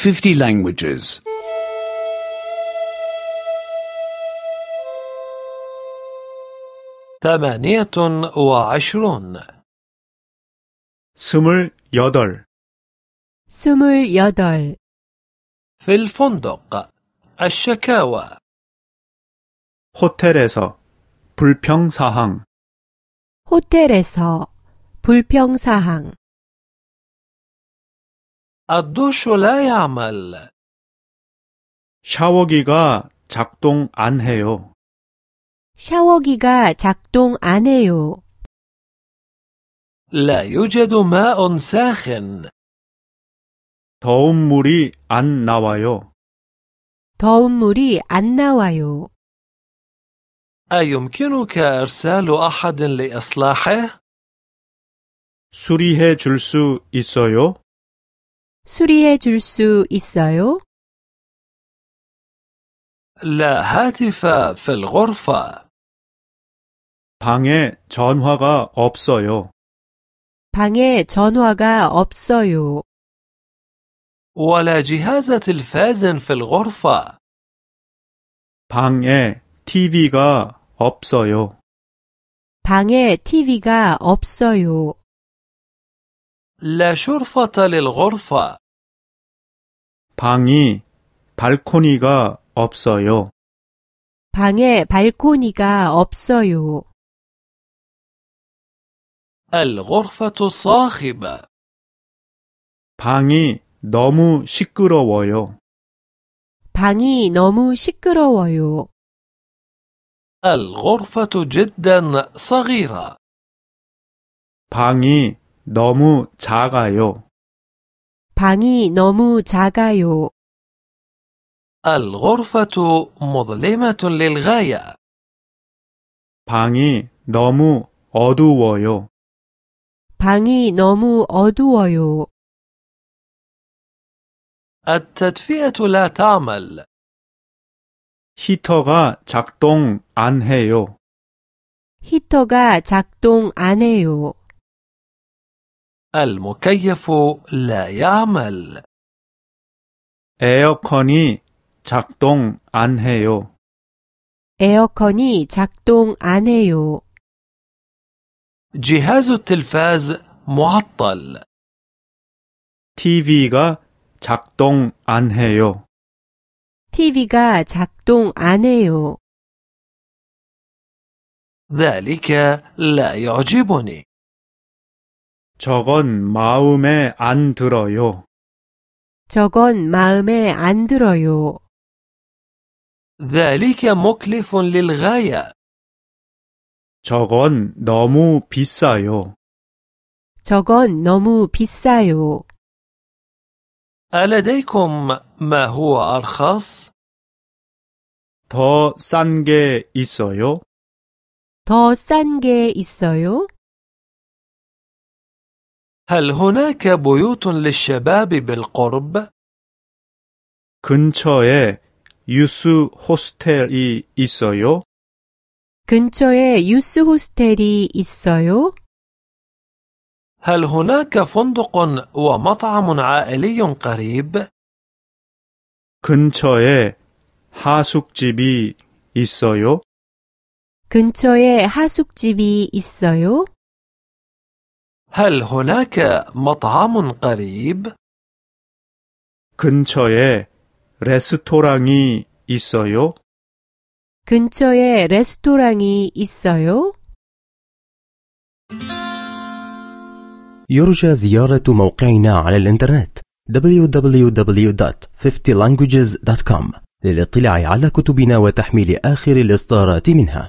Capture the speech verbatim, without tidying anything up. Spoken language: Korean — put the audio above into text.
fifty languages. ثمانية وعشرون. 스물 여덟. 스물여덟. في الفندق. الشكاوى. 호텔에서 불평사항. 호텔에서 불평사항. الدش لا يعمل. 샤워기가 작동 안 해요. 샤워기가 작동 안 해요. لا يوجد ماء ساخن. 더운 물이 안 나와요. 더운 물이 안 나와요. أيمكنك إرسال أحد لإصلاحه؟ 수리해 줄 수 있어요? 수리해 줄 수 있어요? لا هاتف في الغرفة. 방에 전화가 없어요. 방에 전화가 없어요. ولا جهاز تلفاز في الغرفة. 방에 티비가 없어요. 방에 티비가 없어요. لا شرفة للغرفة. 방이 발코니가 없어요. 방에 발코니가 없어요. الغرفة صاخبة. 방이 너무 시끄러워요. 방이 너무 시끄러워요. الغرفة جدا صغيرة. 방이 너무 작아요. 방이 너무 작아요. الغرفة مظلمة للغاية. 방이 너무 어두워요. 방이 너무 어두워요. التدفئة لا تعمل. 히터가 작동 안 해요. 히터가 작동 안 해요. المكيف لا يعمل. 에어컨이 작동 안 해요. 에어컨이 작동 안 해요. جهاز التلفاز معطل. 티비가 작동 안 해요. 티비가 작동 안 해요. ذلك لا يعجبني. 저건 마음에 안 들어요. 저건 마음에 안 들어요. ذلك مكلف للغاية. 저건 너무 비싸요. 저건 너무 비싸요. ألديكم ما هو أرخص؟ 더 싼 게 있어요? 더 싼 게 있어요? هل هناك بيوت للشباب بالقرب؟ 근처에 유스 호스텔이 있어요? 근처에 유스 호스텔이 있어요? هل هناك فندق ومطعم عائلي قريب؟ 근처에 하숙집이 있어요? 근처에 하숙집이 있어요? هل هناك مطعم قريب؟ 근처에 레스토랑이 있어요? 근처에 레스토랑이 있어요? يرجى زيارة موقعنا على الإنترنت دبليو دبليو دبليو دوت fifty languages دوت كوم للاطلاع على كتبنا وتحميل آخر الإصدارات منها.